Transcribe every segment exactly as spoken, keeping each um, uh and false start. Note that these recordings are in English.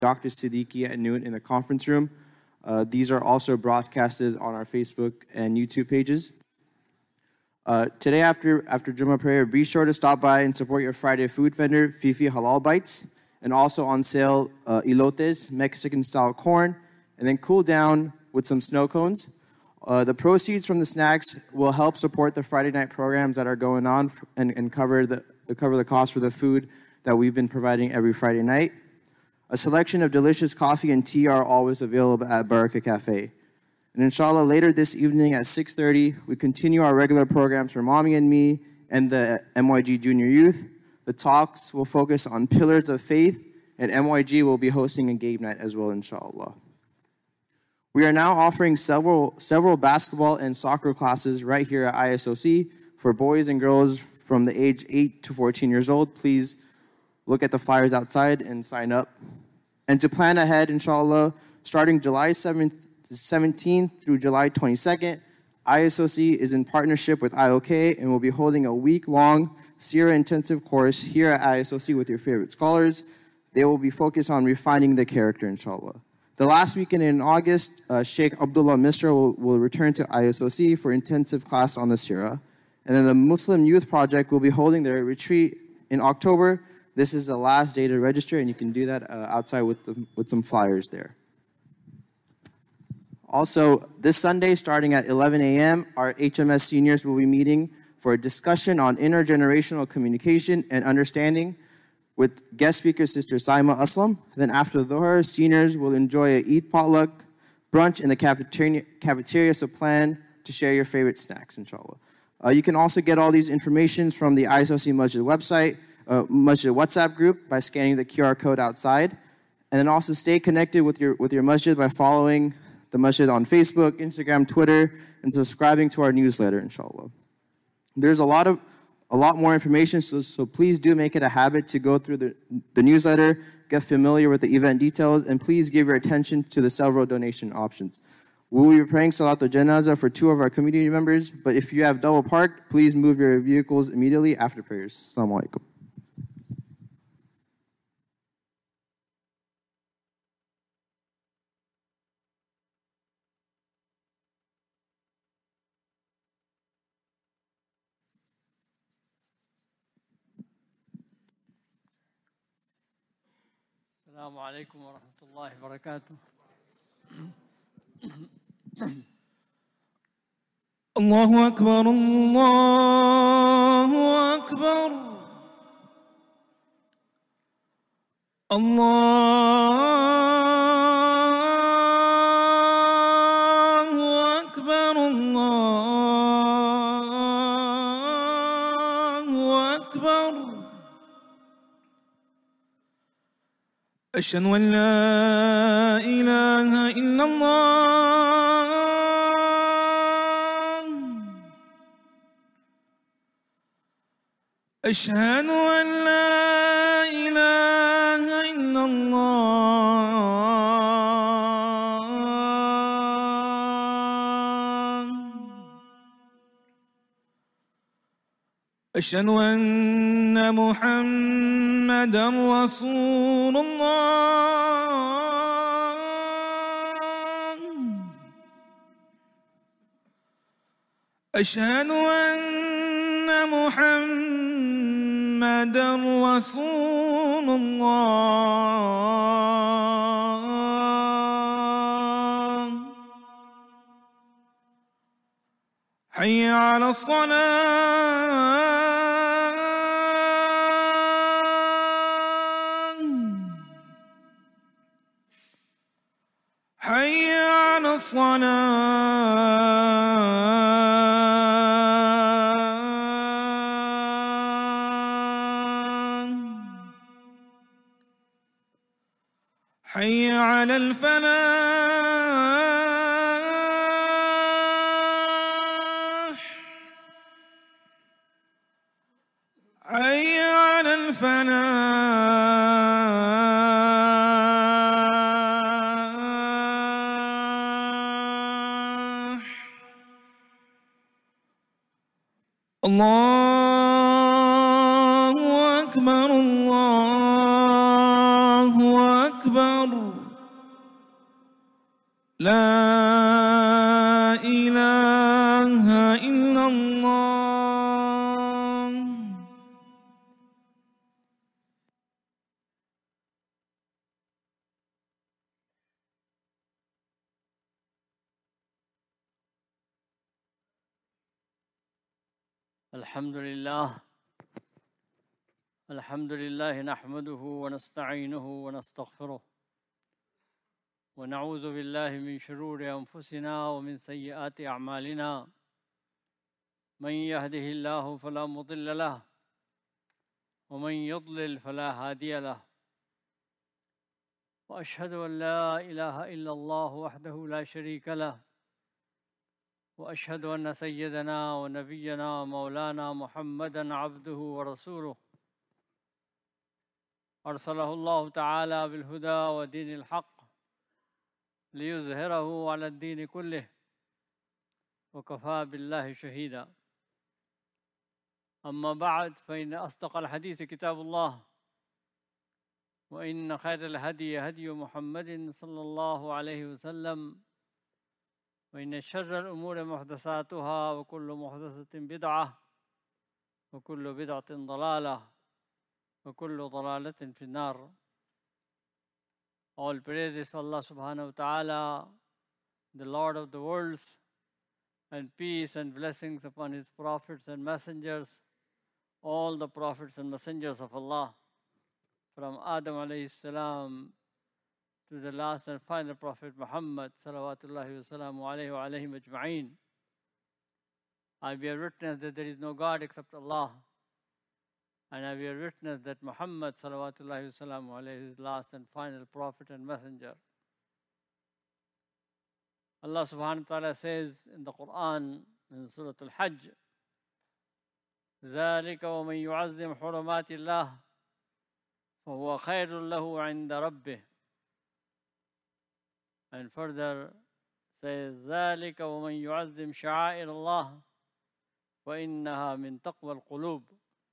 Doctor Siddiqui at noon in the conference room. Uh, these are also broadcasted on our Facebook and YouTube pages. Uh, today after, after Jummah prayer, be sure to stop by and support your Friday food vendor, Fifi Halal Bites, and also on sale, uh, elotes, Mexican-style corn, and then cool down with some snow cones. Uh, the proceeds from the snacks will help support the Friday night programs that are going on and, and cover, the, the cover the cost for the food that we've been providing every Friday night. A selection of delicious coffee and tea are always available at Baraka Cafe. And inshallah, later this evening at six thirty, we continue our regular programs for Mommy and Me and the M Y G Junior Youth. The talks will focus on pillars of faith, and M Y G will be hosting a game night as well, inshallah. We are now offering several, several basketball and soccer classes right here at I S O C for boys and girls from the age eight to fourteen years old. Please look at the flyers outside and sign up. And to plan ahead, inshallah, starting July seventeenth through July twenty-second, I S O C is in partnership with I O K and will be holding a week-long Seerah intensive course here at I S O C with your favorite scholars. They will be focused on refining the character, inshallah. The last weekend in August, uh, Sheikh Abdullah Misra will, will return to I S O C for intensive class on the Seerah. And then the Muslim Youth Project will be holding their retreat in October. This is the last day to register, and you can do that uh, outside with, the, with some flyers there. Also, this Sunday, starting at eleven a m, our H M S seniors will be meeting for a discussion on intergenerational communication and understanding with guest speaker Sister Saima Aslam. Then after Dhuhr, seniors will enjoy a Eid potluck brunch in the cafeteria, cafeteria so plan to share your favorite snacks, inshallah. Uh, you can also get all these information from the I S O C Masjid website, uh, Masjid WhatsApp group by scanning the Q R code outside. And then also stay connected with your, with your masjid by following the masjid on Facebook, Instagram, Twitter, and subscribing to our newsletter, inshallah. There's a lot of a lot more information, so, so please do make it a habit to go through the, the newsletter, get familiar with the event details, and please give your attention to the several donation options. We will be praying Salatul Janazah for two of our community members, but if you have double parked, please move your vehicles immediately after prayers. Assalamu alaikum. السلام عليكم ورحمة الله وبركاته. الله أكبر الله أكبر الله أكبر الله أكبر أشهد أن لا إله إلا الله أشهد أن لا إله إلا الله أشهد أن محمدًا رسول الله أشهد أن محمدًا رسول الله حي على الصلاة حي على الصلاة حي على الفلاح حي على الفلاح الله أكبر الله أكبر أكبر لا إله إلا الله. الحمد لله الحمد لله نحمده ونستعينه ونستغفره ونعوذ بالله من شرور أنفسنا ومن سيئات أعمالنا. من يهده الله فلا مضل له ومن يضلل فلا هادي له. وأشهد أن لا إله إلا الله وحده لا شريك له وأشهد أن سيدنا ونبينا مولانا محمدًا عبده ورسوله أرسله الله تعالى بالهدى ودين الحق ليظهره على الدين كله وكفى بالله شهيدا. أما بعد فإن أصدق الحديث كتاب الله وإن خير الهدي هدي محمد صلى الله عليه وسلم وإن شر الأمور محدثاتها وكل محدثة بدعة وكل بدعة ضلالة وكل ضلالة في النار. All praises to Allah subhanahu wa ta'ala, the Lord of the worlds, and peace and blessings upon His prophets and messengers, all the prophets and messengers of Allah, from Adam alayhi salam to the last and final Prophet Muhammad salawatullahi wa salamu alayhi wa alayhim ajma'een. I bear witness that there is no God except Allah, and I bear witness that Muhammad salawatullahi wa salamu alayhi is last and final Prophet and Messenger. Allah subhanahu wa ta'ala says in the Quran, in Surah Al-Hajj, ذَلِكَ وَمَنْ يُعَزِّمْ حُرُمَاتِ اللَّهِ فَهُوَ خَيْرٌ لَهُ عِنْدَ رَبِّهِ. And further says, ذَلِكَ وَمَنْ يُعَزِّمْ شَعَائِرَ اللَّهِ فَإِنَّهَا مِنْ تَقْوَى الْقُلُوبِ.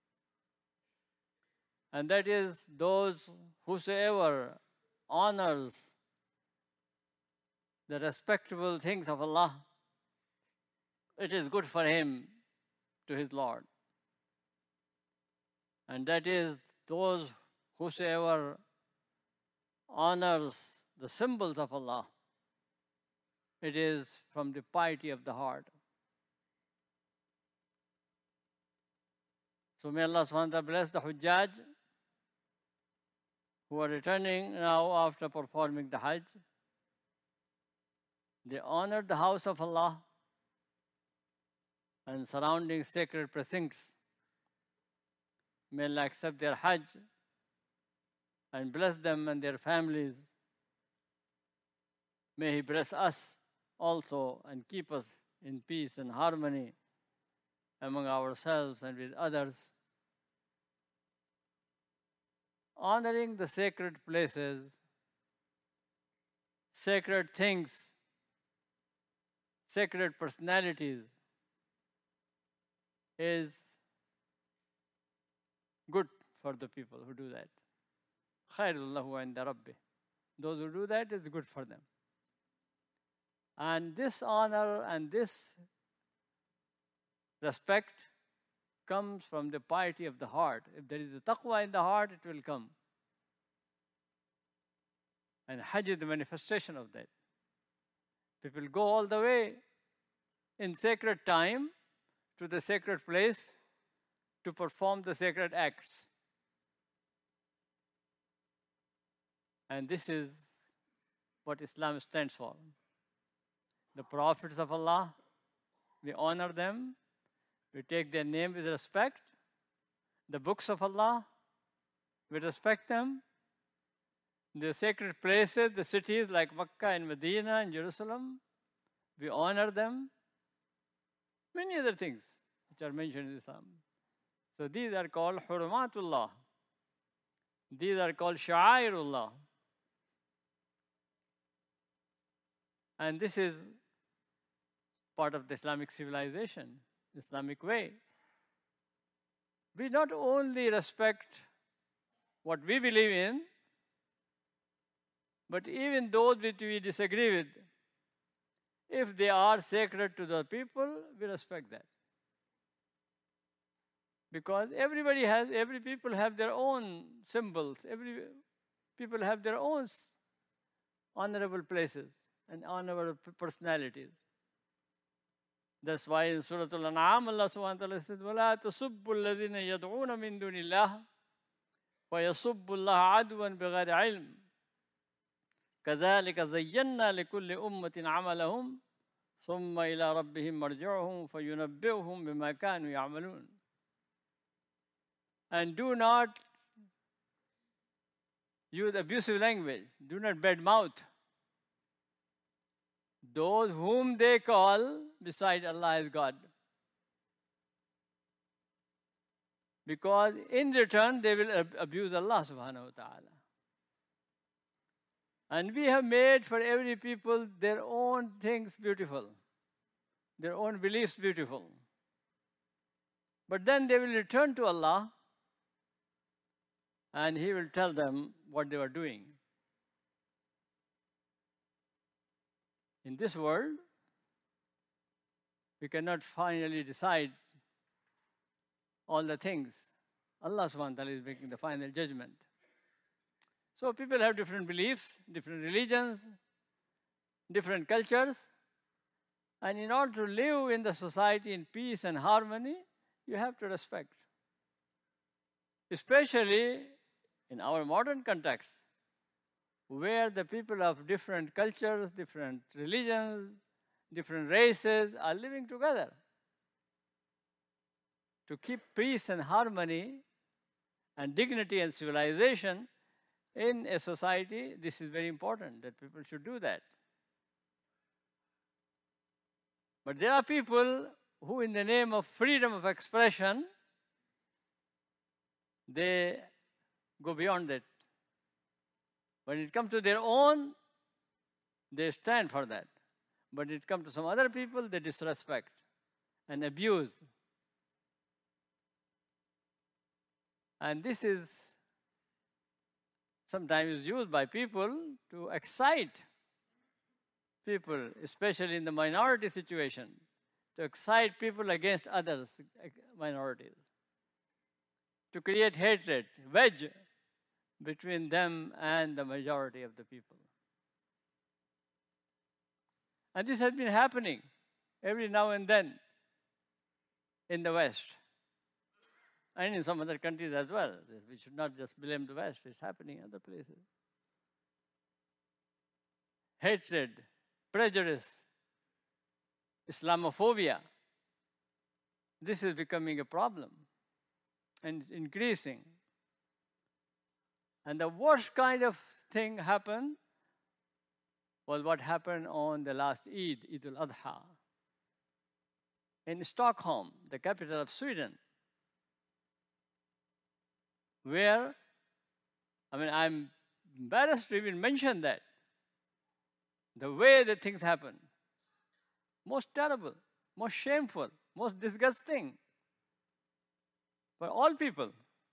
And that is, those whosoever honors the respectable things of Allah, it is good for him to his Lord. And that is, those whosoever honors the symbols of Allah, it is from the piety of the heart. So may Allah subhanahu wa ta'ala bless the Hujjaj who are returning now after performing the Hajj. They honored the house of Allah and surrounding sacred precincts. May Allah accept their Hajj and bless them and their families. May He bless us also and keep us in peace and harmony among ourselves and with others. Honoring the sacred places, sacred things, sacred personalities is good for the people who do that. Khairullahu inda Rabbi. Those who do that is good for them. And this honor and this respect comes from the piety of the heart. If there is a taqwa in the heart, it will come. And Hajj is the manifestation of that. People go all the way in sacred time to the sacred place to perform the sacred acts. And this is what Islam stands for. The prophets of Allah, we honor them, we take their name with respect. The books of Allah, we respect them. The sacred places, the cities like Makkah and Medina and Jerusalem, we honor them. Many other things which are mentioned in Islam. So these are called Hurumatullah. These are called Sha'airullah. And this is part of the Islamic civilization, Islamic way. We not only respect what we believe in, But even those which we disagree with, if they are sacred to the people, we respect that. Because everybody has, every people have their own symbols. Every people have their own honorable places and honorable personalities. That's why in Surah Al-An'am, Allah subhanahu wa ta'ala said, وَلَا تَسُبُّ الَّذِينَ يَدْعُونَ مِن دُونِ اللَّهِ وَيَسُبُّ اللَّهَ عَدْوًا بِغَيْرِ عِلْمٍ كَذَلِكَ زَيَّنَّا لِكُلِّ أُمَّةٍ عَمَلَهُمْ ثُمَّ إِلَى رَبِّهِمْ مَرْجِعُهُمْ فَيُنَبِّئُهُم بِمَا كَانُوا يَعْمَلُونَ. And do not use abusive language. Do not badmouth those whom they call beside Allah as God. Because in return, they will ab- abuse Allah subhanahu wa ta'ala. And we have made for every people their own things beautiful, their own beliefs beautiful. But then they will return to Allah and He will tell them what they were doing. In this world, we cannot finally decide all the things. Allah subhanahu wa ta'ala is making the final judgment. So people have different beliefs, different religions, different cultures. And in order to live in the society in peace and harmony, you have to respect. Especially in our modern context, where the people of different cultures, different religions, different races are living together. To keep peace and harmony and dignity and civilization in a society, this is very important, that people should do that. But there are people who, in the name of freedom of expression, they go beyond it. When it comes to their own, they stand for that. But when it comes to some other people, they disrespect and abuse. And this is sometimes used by people to excite people, especially in the minority situation, to excite people against others, minorities, to create hatred, wedge between them and the majority of the people. And this has been happening every now and then in the West and in some other countries as well. We should not just blame the West, it's happening in other places. Hatred, prejudice, Islamophobia, this is becoming a problem and increasing. And the worst kind of thing happened was what happened on the last Eid, Eid al-Adha, in Stockholm, the capital of Sweden, where, I mean, I'm embarrassed to even mention that. The way the things happen, most terrible, most shameful, most disgusting for all people.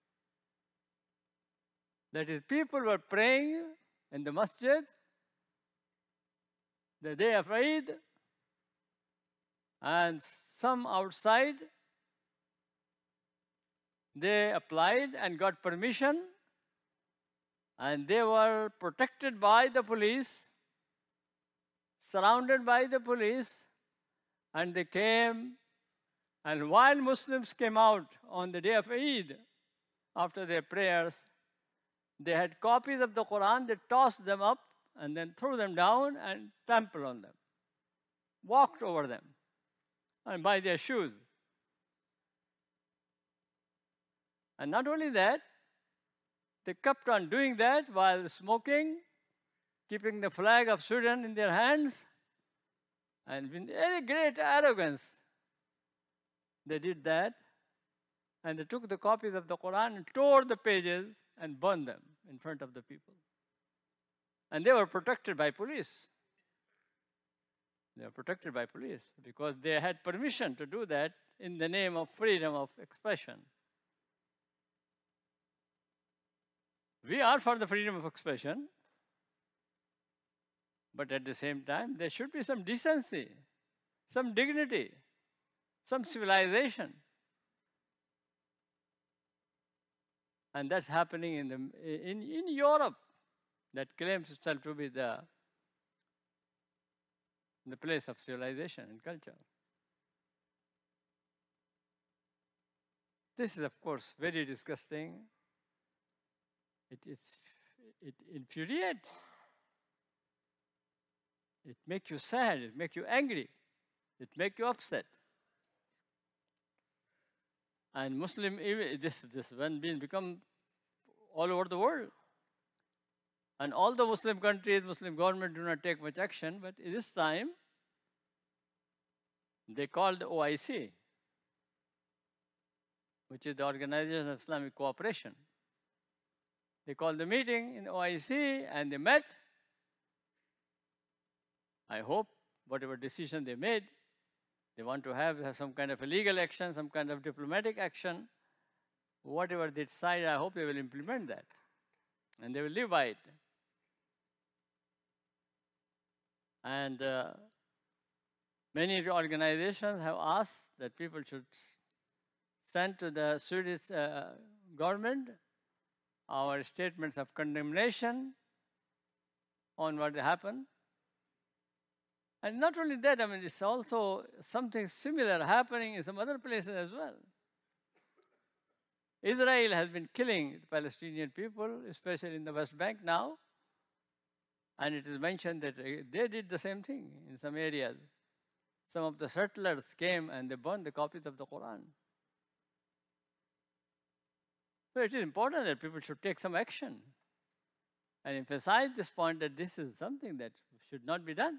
That is, people were praying in the masjid the day of Eid, and some outside, they applied and got permission, and they were protected by the police, surrounded by the police, and they came, and while Muslims came out on the day of Eid, after their prayers, they had copies of the Quran, they tossed them up and then threw them down and trampled on them, walked over them, and by their shoes. And not only that, they kept on doing that while smoking, keeping the flag of Sweden in their hands, and with very great arrogance, they did that, and they took the copies of the Quran and tore the pages and burned them in front of the people. And they were protected by police. They were protected by police because they had permission to do that in the name of freedom of expression. We are for the freedom of expression, But at the same time, there should be some decency, some dignity, some civilization. And that's happening in, the, in, in Europe, that claims itself to be the, the place of civilization and culture. This is, of course, very disgusting. It, is, it infuriates. It makes you sad. It makes you angry. It makes you upset. And Muslim, this, this when being become all over the world. And all the Muslim countries, Muslim government do not take much action, but this time, they called the O I C, which is the Organization of Islamic Cooperation. They called the meeting in O I C and they met. I hope whatever decision they made, they want to have, have some kind of a legal action, some kind of diplomatic action. Whatever they decide, I hope they will implement that. And they will live by it. And uh, many organizations have asked that people should send to the Swedish uh, government our statements of condemnation on what happened. And not only that, I mean, it's also something similar happening in some other places as well. Israel has been killing the Palestinian people, especially in the West Bank now. And it is mentioned that they did the same thing in some areas. Some of the settlers came and they burned the copies of the Quran. So it is important that people should take some action and emphasize this point that this is something that should not be done.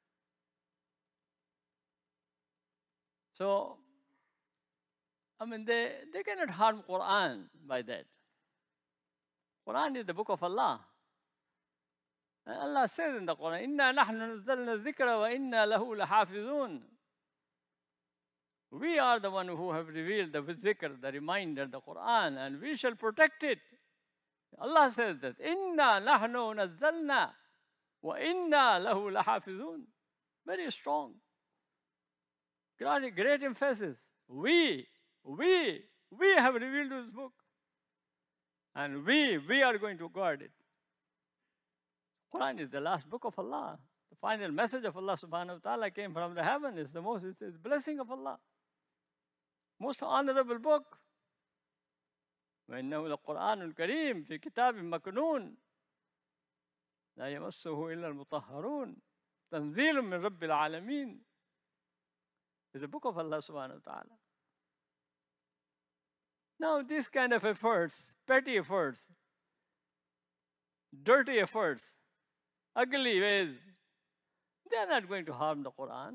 So, I mean, they, they cannot harm Quran by that. Quran is the book of Allah. And Allah says in the Quran, إِنَّا نَحْنُ نَزَّلْنَا الذِّكْرَ وَإِنَّا لَهُ لَحَافِظُونَ. We are the one who have revealed the zikr, the reminder, the Quran, and we shall protect it. Allah says that, إِنَّا نَحْنُ نَزَّلْنَا وَإِنَّا لَهُ لَحَافِظُونَ. Very strong. Great, great emphasis. We, we, we have revealed this book. And we, we are going to guard it. Quran is the last book of Allah. The final message of Allah subhanahu wa ta'ala came from the heaven. It's the most, it's the blessing of Allah. Most honorable book. وَإِنَّهُ لَقُرْآنٌ كَرِيمٌ فِي كِتَابٍ مَكْنُونٍ لَا يَمَسُّهُ إِلَّا الْمُطَهَّرُونَ تَنزِيلٌ مِّن رَبِّ الْعَالَمِينَ. It's a book of Allah subhanahu wa ta'ala. Now, these kind of efforts, petty efforts, dirty efforts, ugly ways, they are not going to harm the Quran.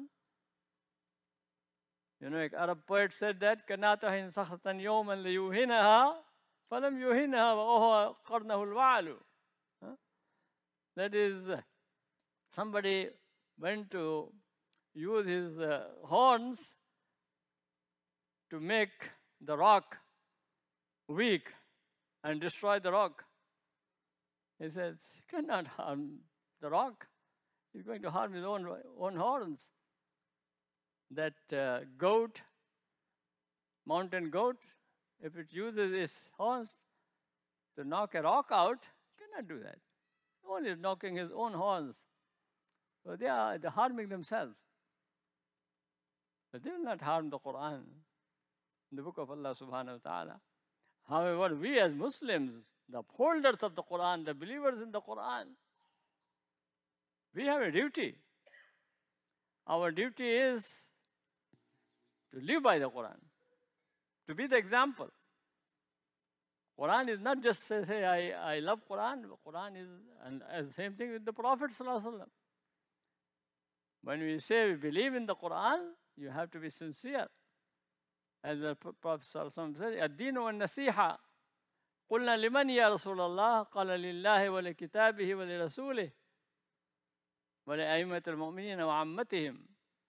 You know, a Arab poet said that, كَنَاتَهِنْ سَخْطًا يَوْمًا لِيُوهِنَهَا فَلَمْ يُوهِنَهَا وَأَوْهَا قَرْنَهُ الْوَعْلُ. That is, somebody went to use his uh, horns to make the rock weak and destroy the rock. He says, he cannot harm the rock. He's going to harm his own, own horns. That uh, goat, mountain goat, if it uses its horns to knock a rock out, cannot do that. Only knocking his own horns. So they are they're harming themselves. But they will not harm the Quran, the book of Allah subhanahu wa ta'ala. However, we as Muslims, the upholders of the Quran, the believers in the Quran, we have a duty. Our duty is to live by the Quran, to be the example. Quran is not just say, hey, I, I love Quran. Quran is, and the same thing with the Prophet sallallahu alaihi wasallam. When we say we believe in the Quran, you have to be sincere. As the Prophet sallallahu alaihi wasallam said, الدين والنصيحة. قلنا لمن يا رسول الله؟ قال لله ولكتابه ولرسوله ولأئمة المؤمنين وعامتهم.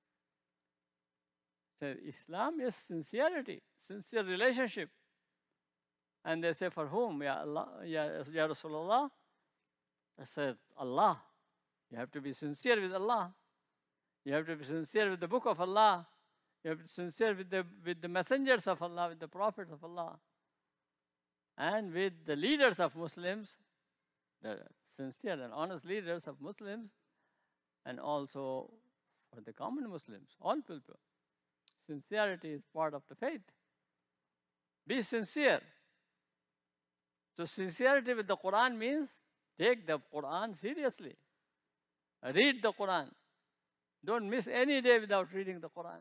So Islam is sincerity, sincere relationship. And they say, for whom? Ya Allah, Ya, Ya Rasulullah? I said, Allah You have to be sincere with Allah. You have to be sincere with the book of Allah. You have to be sincere with the, with the messengers of Allah, with the prophets of Allah. And with the leaders of Muslims, the sincere and honest leaders of Muslims, and also for the common Muslims, all people. Sincerity is part of the faith. Be sincere. So sincerity with the Quran means take the Quran seriously. Read the Quran. Don't miss any day without reading the Quran.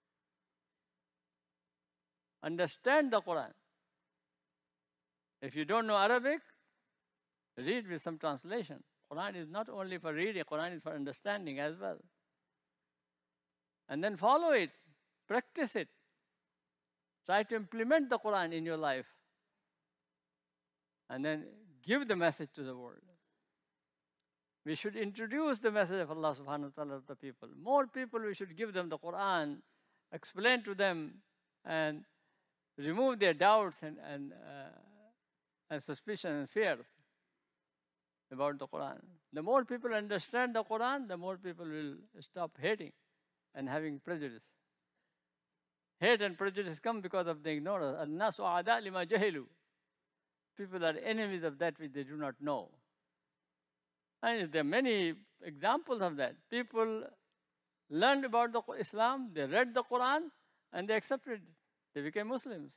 Understand the Quran. If you don't know Arabic, read with some translation. Quran is not only for reading, Quran is for understanding as well. And then follow it, practice it. Try to implement the Quran in your life. And then give the message to the world. We should introduce the message of Allah subhanahu wa ta'ala to the people. More people, we should give them the Quran, explain to them, and remove their doubts and, and, uh, and suspicion and fears about the Quran. The more people understand the Quran, the more people will stop hating and having prejudice. Hate and prejudice come because of the ignorance. Al-nasu a'da' lima jahilu. People are enemies of that which they do not know. And there are many examples of that. People learned about the Islam, they read the Quran, and they accepted it. They became Muslims.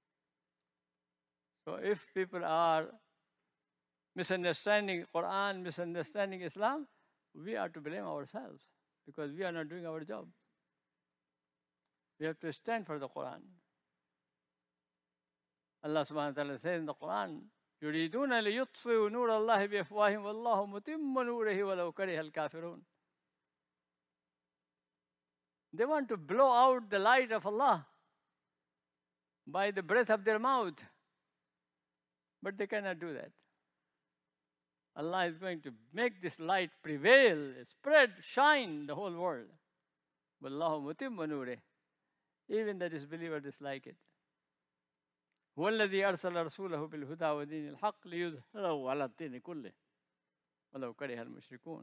So if people are misunderstanding Quran, misunderstanding Islam, we are to blame ourselves because we are not doing our job. We have to stand for the Quran. Allah subhanahu wa ta'ala says in the Quran, يُرِيدُونَ لِيُطْفِئُوا نُورَ اللَّهِ بِأَفْوَاهِهِمْ وَاللَّهُ مُتِمُّ نُورِهِ وَلَوْ كَرِهَ الْكَافِرُونَ. They want to blow out the light of Allah by the breath of their mouth. But they cannot do that. Allah is going to make this light prevail, spread, shine the whole world. وَاللَّهُ مُتِمُّ نُورِهِ. Even the disbeliever dislike it. هو الذي أرسل رسوله بالهدى ودين الحق ليظهره على الدين كله ولو كره المشركون.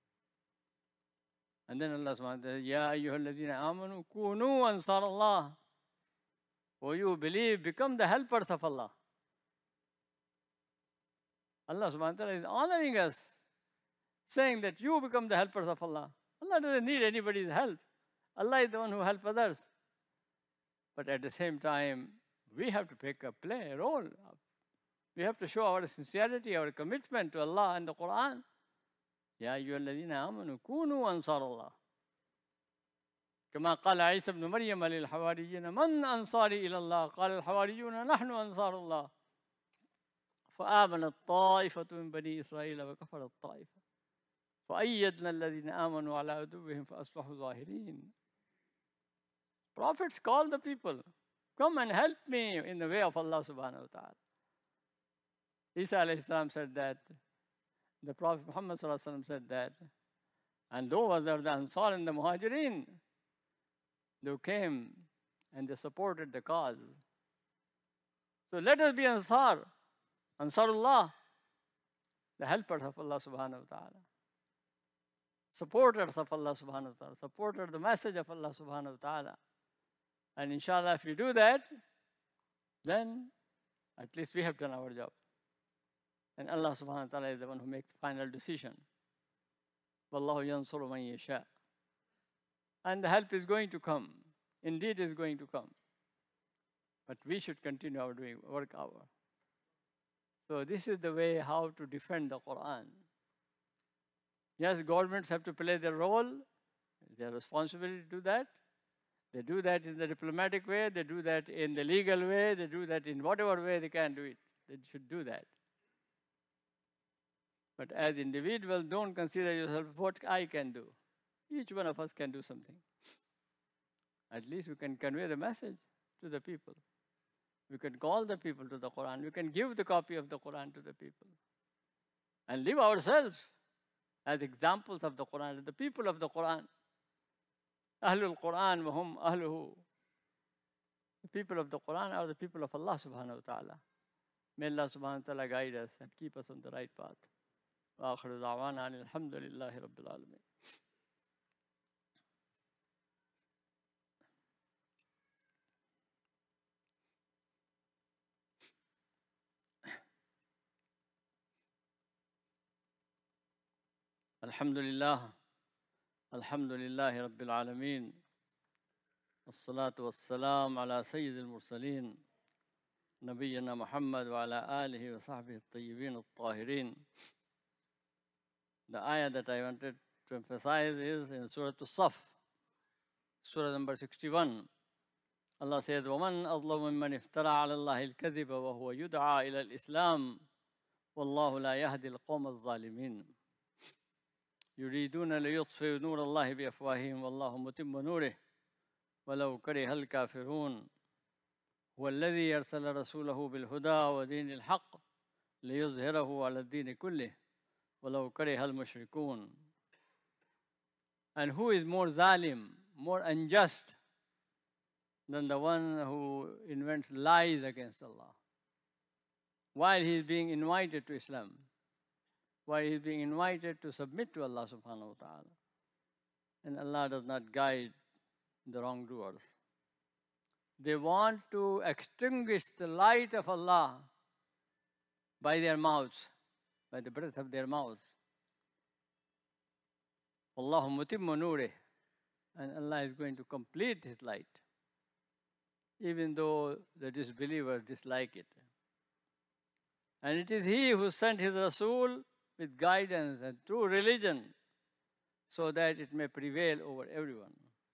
And then Allah subhanahu wa ta'ala, يا أيها الذين آمنوا كونوا أنصار الله. For you believe, become the helpers of Allah. Allah subhanahu wa ta'ala is honoring us, saying that you become the helpers of Allah. Allah doesn't need anybody's help. Allah is the one who helps others. But at the same time, we have to pick a play, a role. We have to show our sincerity, our commitment to Allah and the Quran. يا أيها الذين آمنوا كونوا أنصار الله. كما قال عيسى ابن مريم للحواريين من أنصاري إلى الله قال الحواريون نحن أنصار الله فآمنت طائفة من بني إسرائيل وكفرت طائفة فأيدنا الذين آمنوا على عدوهم فأصبحوا ظاهرين. Prophets call the people, come and help me in the way of Allah subhanahu wa ta'ala. Isa alayhi salam said that, the Prophet Muhammad sallallahu alayhi wa sallam said that, and those are the Ansar and the Muhajirin, they came and they supported the cause. So let us be Ansar, Ansarullah, the helpers of Allah subhanahu wa ta'ala. Supporters of Allah subhanahu wa ta'ala, supporters of the message of Allah subhanahu wa ta'ala. And inshallah, if we do that, then at least we have done our job. And Allah subhanahu wa ta'ala is the one who makes the final decision. Wallahu yansuru man yasha. And the help is going to come. Indeed, is going to come. But we should continue our doing work hour. So this is the way how to defend the Quran. Yes, governments have to play their role. Their responsibility to do that. They do that in the diplomatic way, they do that in the legal way, they do that in whatever way they can do it. They should do that. But as individuals, don't consider yourself what I can do. Each one of us can do something. At least we can convey the message to the people. We can call the people to the Quran. We can give the copy of the Quran to the people. And live ourselves as examples of the Quran, the people of the Quran. Ahlul Quran wa hum ahluhu. The people of the Quran are the people of Allah subhanahu wa ta'ala. May Allah subhanahu wa ta'ala guide us and keep us on the right path. وآخر دعوانا أن الحمد لله رب العالمين. الحمد لله الحمد لله رب العالمين والصلاة والسلام على سيد المرسلين نبينا محمد وعلى آله وصحبه الطيبين الطاهرين. The ayah that I wanted to emphasize is in Surah As-Saf, Surah number sixty-one. Allah says, وَمَنْ أَظْلَمُ مِمَّنِ افْتَرَى عَلَى اللَّهِ الْكَذِبَ وَهُوَ يُدْعَى إِلَى الْإِسْلَامِ وَاللَّهُ لَا يَهْدِي الْقَوْمَ الظَّالِمِينَ. يريدون ليطفئوا نور الله بأفواههم والله متم نوره ولو كره الكافرون هو الذي أرسل رسوله بالهدى ودين الحق ليظهره على الدين كله ولو كره المشركون. And who is more zalim, more unjust than the one who invents lies against Allah while he is being invited to Islam, while he is being invited to submit to Allah subhanahu wa ta'ala. And Allah does not guide the wrongdoers. They want to extinguish the light of Allah by their mouths, by the breath of their mouths. Allahu mutimmu nurih, and Allah is going to complete His light, even though the disbelievers dislike it. And it is He who sent His Rasul with guidance and true religion so that it may prevail over everyone.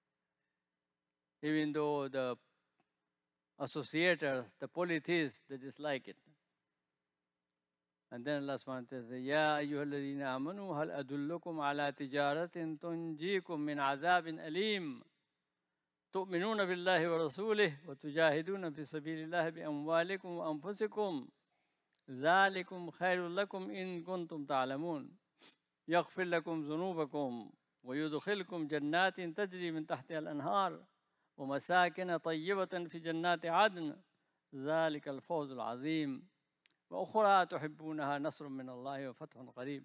Even though the associators, the polytheists, they dislike it. And then Allah subhanahu wa ta'ala says, يَا أَيُّهَا الَّذِينَ آمَنُوا هَلْ أَدُلُّكُمْ عَلَى تِجَارَةٍ تُنْجِيكُم مِّنْ عَذَابٍ أَلِيمٍ تُؤْمِنُونَ بِاللَّهِ وَرَسُولِهِ وَتُجَاهِدُونَ فِي سَبِيلِ اللَّهِ بِأَمْوَالِكُمْ وَأَنفُسِكُمْ ذَلِكُمْ خَيْرٌ لَكُمْ إِن كُنتُمْ تَعْلَمُونَ يَغْفِرْ لَكُمْ ذُنُوبَكُمْ وَيُدْخِلْكُمْ جَنَّاتٍ تَجْرِي مِنْ تَحْتِهَا الْأَنْهَارُ وَمَسَاكِنَ طَيِّبَةً فِي جَنَّاتِ عَدْنٍ ذَلِكَ الْفَوْزُ الْعَظِيمُ وَأُخْرَى تُحِبُّونَهَا نَصْرٌ مِّنَ اللَّهِ وَفَتْحٌ قَرِيبٌ.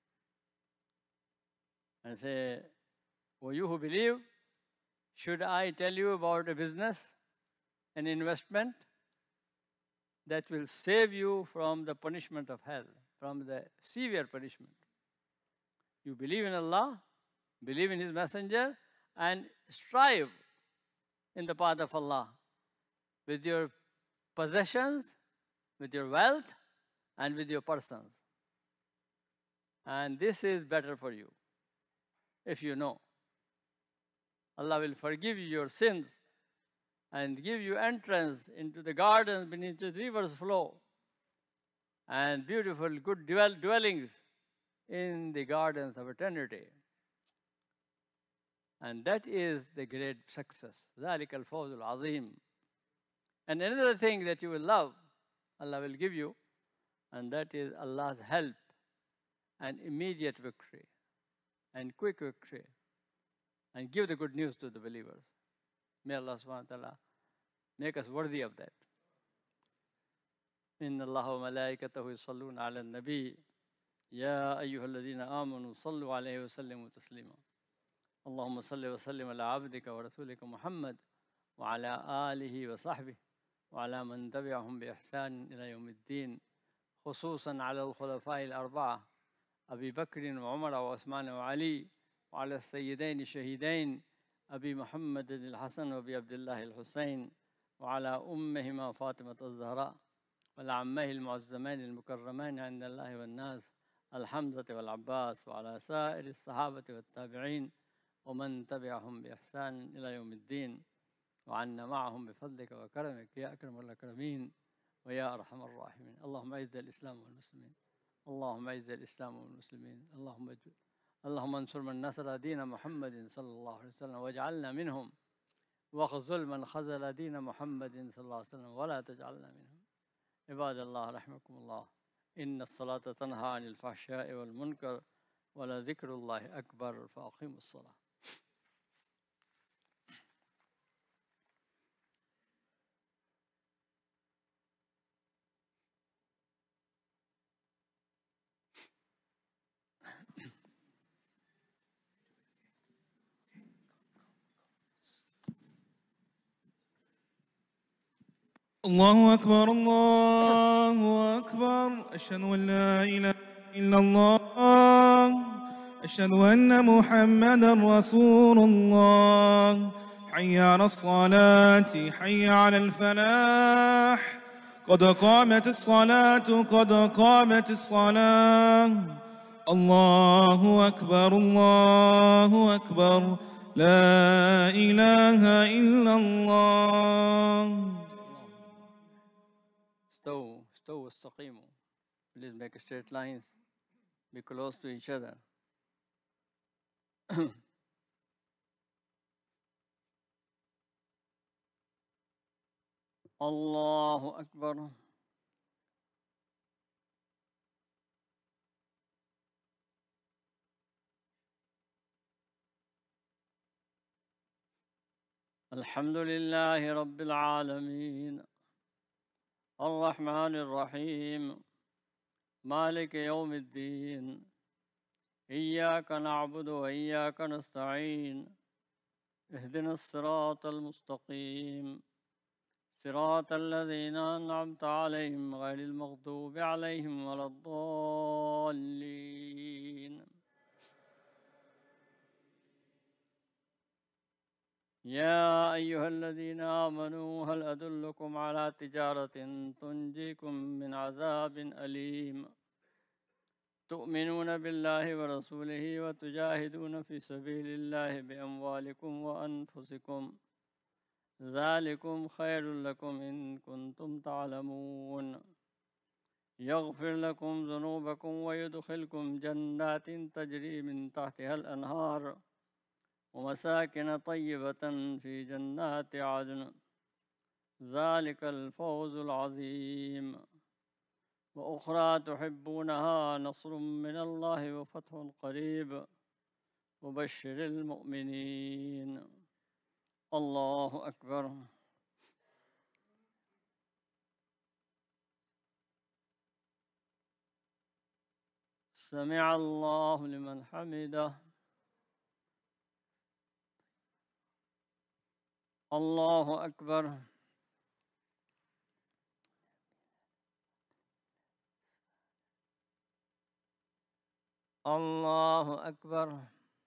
And say, O you who believe, should I tell you about a business, an investment that will save you from the punishment of hell, from the severe punishment? You believe in Allah, believe in His Messenger, and strive in the path of Allah with your possessions, with your wealth, and with your persons. And this is better for you if you know. Allah will forgive you your sins and give you entrance into the gardens beneath the rivers flow and beautiful good dwell dwellings in the gardens of eternity. And that is the great success. ذَلِكَ الْفَوْزُ الْعَظِيمُ. And another thing that you will love, Allah will give you, and that is Allah's help and immediate victory and quick victory, and give the good news to the believers. May Allah subhanahu wa ta'ala make us worthy of that. إِنَّ اللَّهَ وَمَلَائِكَتَهُ يُصَلُّونَ عَلَى النَّبِيِّ يَا أَيُّهَا الَّذِينَ آمَنُوا صَلُّوا عَلَيْهِ وَسَلِّمُوا تَسْلِيمًا. اللهم صل وسلم على عبدك ورسولك محمد وعلى آله وصحبه وعلى من تبعهم بإحسان إلى يوم الدين، خصوصا على الخلفاء الأربعة أبي بكر وعمر وعثمان وعلي، وعلى السيدين الشهيدين أبي محمد الحسن وأبي عبد الله الحسين، وعلى أمهما فاطمة الزهراء، وعلى عميه المعزمين المكرمين عند الله والناس الحمزة والعباس، وعلى سائر الصحابة والتابعين ومن تبعهم بإحسان إلى يوم الدين، وعنا معهم بفضلك وكرمك يا أكرم الأكرمين ويا أرحم الراحمين. اللهم أعز الإسلام والمسلمين، اللهم أعز الإسلام والمسلمين، اللهم اللهم انصر من نصر دين محمد صلى الله عليه وسلم واجعلنا منهم، واخذل من خذل دين محمد صلى الله عليه وسلم ولا تجعلنا منهم. عباد الله رحمكم الله، إن الصلاة تنهى عن الفحشاء والمنكر ولذكر الله أكبر فأقيموا الصلاة. الله أكبر الله أكبر أشهد أن لا إله إلا الله أشهد أن محمدا رسول الله حي على الصلاة حي على الفلاح قد قامت الصلاة قد قامت الصلاة الله أكبر الله أكبر لا إله إلا الله. Stow, stow, استقيموا. Please make straight lines. Be close to each other. الله أكبر. الحمد لله رب العالمين الرحمن الرحيم مالك يوم الدين إياك نعبد وإياك نستعين اهدنا الصراط المستقيم صراط الذين أنعمت عليهم غير المغضوب عليهم ولا الضالين. يا أيها الذين آمنوا هل أدلكم على تجارة تنجيكم من عذاب أليم تؤمنون بالله ورسوله وتجاهدون في سبيل الله بأموالكم وأنفسكم ذلكم خير لكم إن كنتم تعلمون يغفر لكم ذنوبكم ويدخلكم جنات تجري من تحتها الأنهار ومساكن طيبة في جنات عدن ذلك الفوز العظيم. وأخرى تحبونها نصر من الله وفتح قريب وبشر المؤمنين. الله أكبر. سمع الله لمن حمده. الله أكبر. الله أكبر.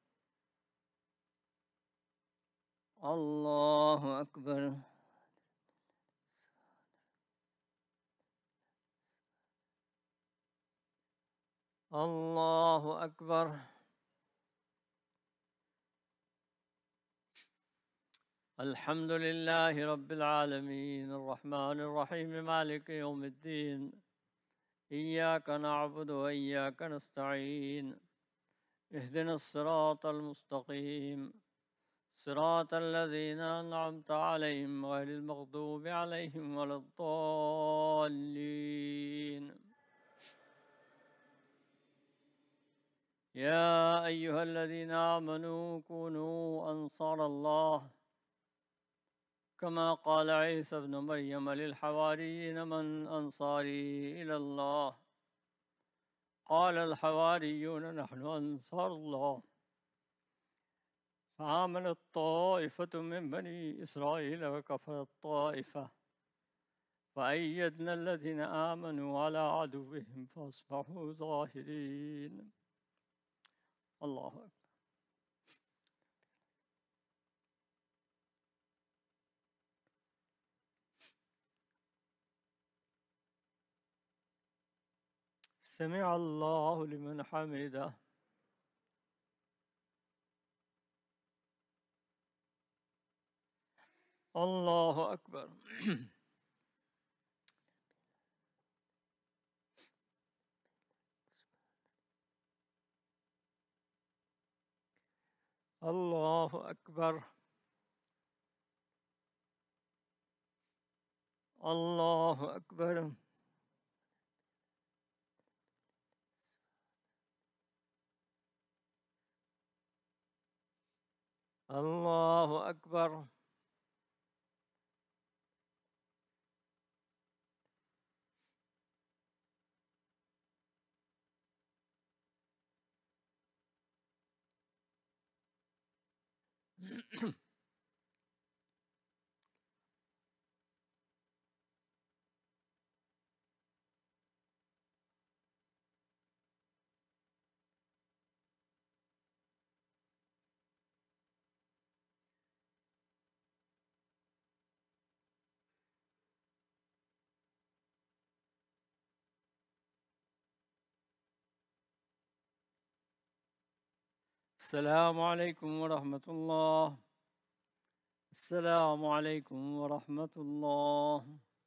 الله أكبر. الله أكبر. الحمد لله رب العالمين الرحمن الرحيم مالك يوم الدين إياك نعبد وإياك نستعين اهدنا الصراط المستقيم صراط الذين أنعمت عليهم غير المغضوب عليهم ولا الضالين. يا أيها الذين آمنوا كونوا أنصار الله كما قال عيسى ابن مريم للحواريين من أنصاري إلى الله قال الحواريون نحن أنصار الله فآمنت طائفة من بني إسرائيل وكفرت طائفة فأيدنا الذين آمنوا على عدوهم فأصبحوا ظاهرين. الله أكبر. سمع الله لمن حمده. الله أكبر. الله أكبر. الله أكبر. الله أكبر. السلام عليكم ورحمة الله. السلام عليكم ورحمة الله.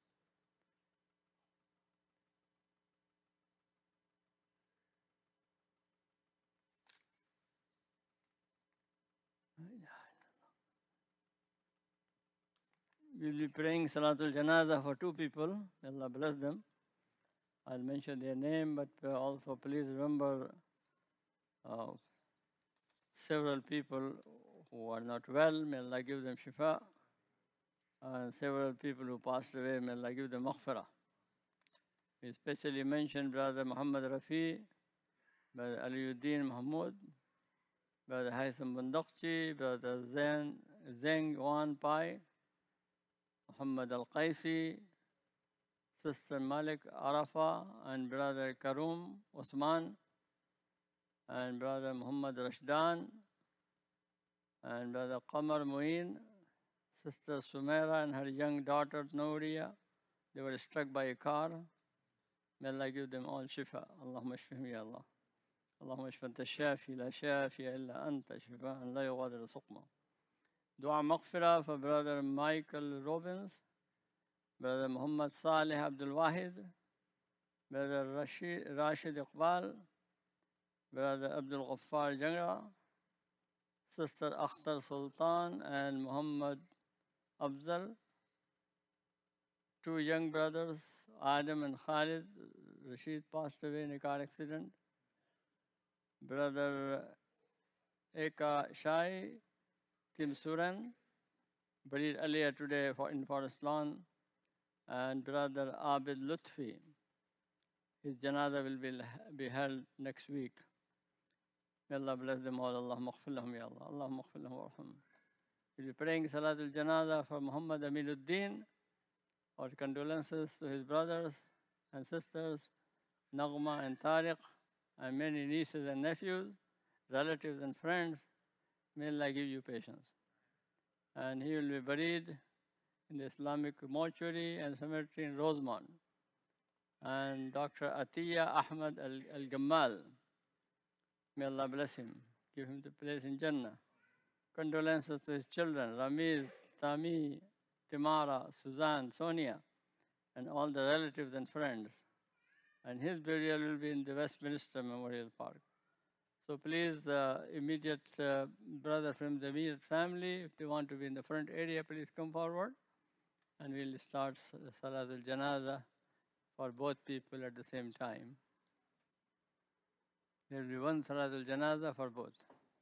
We'll be praying Salatul Janazah for two people. Allah bless them. I'll mention their name, but uh, also please remember uh, several people who are not well. May Allah give them shifa. And several people who passed away, may Allah give them maghfirah. We especially mention Brother Muhammad Rafi, Brother Aliuddin Mahmoud, Brother Haitham Bandakchi, Brother Zain, Zeng Wan Pai, Muhammad Al-Qaisi, Sister Malik Arafa, and Brother Karum Osman, and Brother Muhammad Rashdan, and Brother Qamar Muin, Sister Sumaira and her young daughter Nouria. They were struck by a car. May Allah give them all shifa. Allahumma shfihim ya Allah. Allahumma shfa anta shafi, la shafi illa anta shifa, and la yughadiru suqma. Dua maghfirah for Brother Michael Robbins, Brother Muhammad Saleh Abdul Wahid, Brother Rashid, Rashid Iqbal, Brother Abdul Ghaffar Jangra, Sister Akhtar Sultan, and Muhammad Afzal. Two young brothers, Adam and Khalid. Rashid passed away in a car accident. Brother Eka Shai, Tim Suran, buried earlier today in Forest Lawn. And Brother Abid Lutfi. His janazah will be, be held next week. May Allah bless them all. Allahumma ighfir lahum ya Allah. Allahumma ighfir lahum warham. We'll be praying Salatul Janazah for Muhammad Aminuddin. Our condolences to his brothers and sisters, Nagma and Tariq, and many nieces and nephews, relatives and friends. May Allah give you patience. And he will be buried in the Islamic mortuary and cemetery in Rosemont. And Doctor Atiya Ahmad Al-Gammal, may Allah bless him, give him the place in Jannah. Condolences to his children, Ramiz, Tami, Timara, Suzanne, Sonia, and all the relatives and friends. And his burial will be in the Westminster Memorial Park. So please, uh, immediate uh, brother from the immediate family, if they want to be in the front area, please come forward. And we'll start Salatul Janazah for both people at the same time. There will be one Salatul Janazah for both.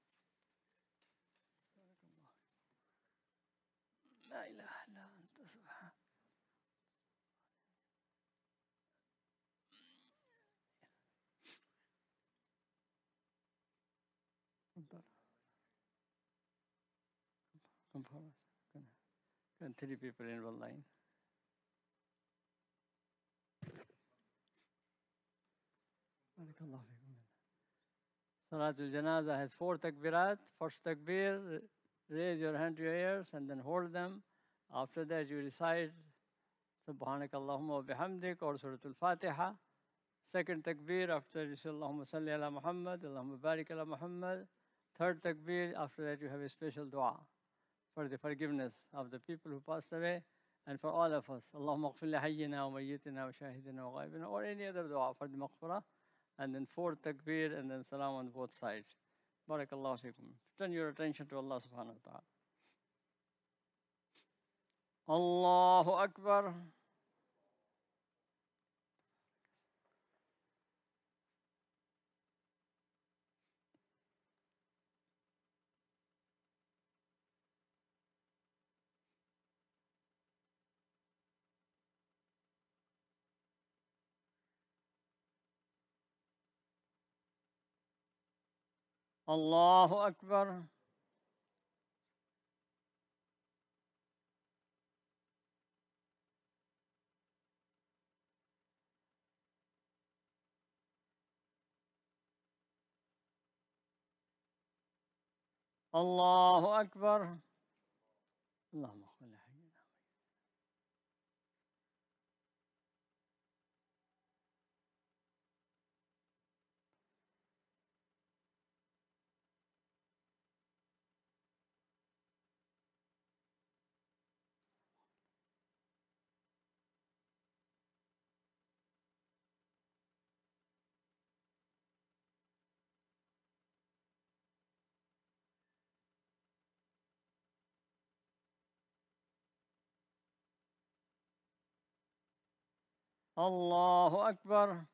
Come forward. And three people in one line. Salatul Janazah has four takbirat. First takbir, raise your hand to your ears and then hold them. After that, you recite Subhanak Allahumma wa bihamdik or Suratul Fatiha. Second takbir, after you say Allahumma salli ala Muhammad, Allahumma barik ala Muhammad. Third takbir, after that, you have a special dua for the forgiveness of the people who passed away and for all of us. Allahumma ighfir li hayyina wa mayyitina wa shahidina wa ghaibina, or any other dua for the maghfirah. And then fourth takbir and then salam on both sides. Barakallahu fikum. Turn your attention to Allah subhanahu wa ta'ala. Allahu Akbar. Allahu Akbar. Allahu Akbar. Allahumma khulli hayyina. الله أكبر.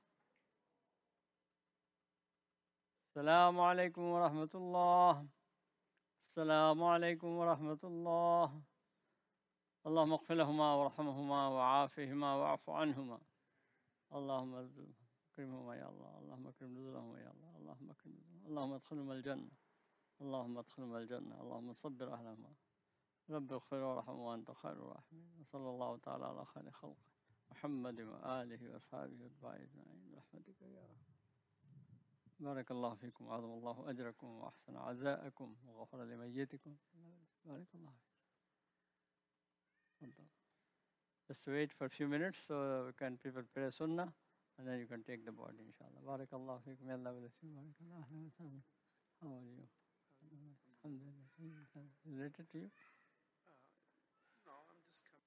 السلام عليكم ورحمة الله. السلام عليكم ورحمة الله. اللهم اغفر لهما وارحمهما وعافهما واعف عنهما. اللهم اكرمهما يا الله. اللهم اكرم نزلهما يا الله. اللهم اكرم نزلهما. اللهم ادخلهما الجنة. اللهم ادخلهما الجنة. اللهم صبر أهلهما. رب اغفر وارحم وأنت خير الراحمين. وصلى الله تعالى على خير خلقه محمد وآله وأصحابه وأتباعه أجمعين برحمتك يا رب. بارك الله فيكم وعظم الله أجركم وأحسن عزاءكم وغفر لميتكم. بارك الله فيكم. Just wait for a few minutes so we can people pray sunnah and then you can take the body inshallah. بارك الله فيكم. May Allah bless you. بارك الله. أهلا وسهلا. How are you? Alhamdulillah. Related to you? Uh, no, I'm just coming.